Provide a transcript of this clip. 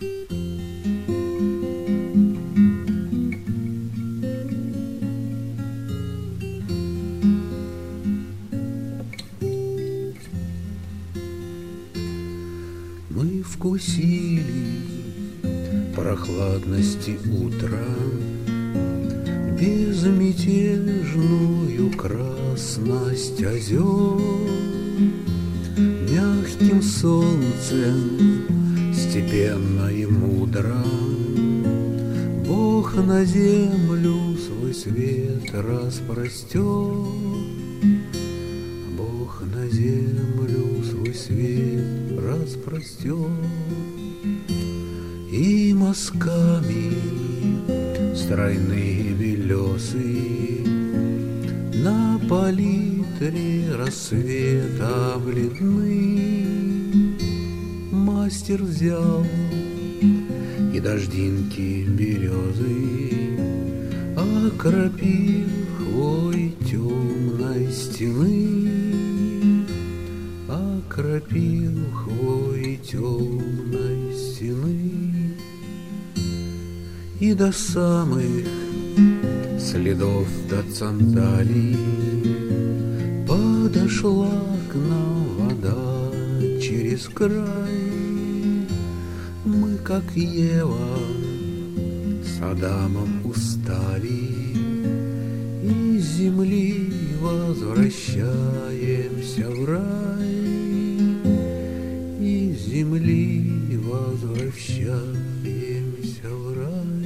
Мы вкусили прохладности утра, безмятежную красность озер, мягким солнцем степенно и мудро Бог на землю свой свет распростер. Бог на землю свой свет распростер, и мазками стройные белесые на палитре рассвета бледны. Мастер взял и дождинки березы окропил хвой темной стены, окропил хвой темной стены. И до самых следов до сандалий подошла к нам вода через край. Мы, как Ева, с Адамом устали, из земли возвращаемся в рай, из земли возвращаемся в рай.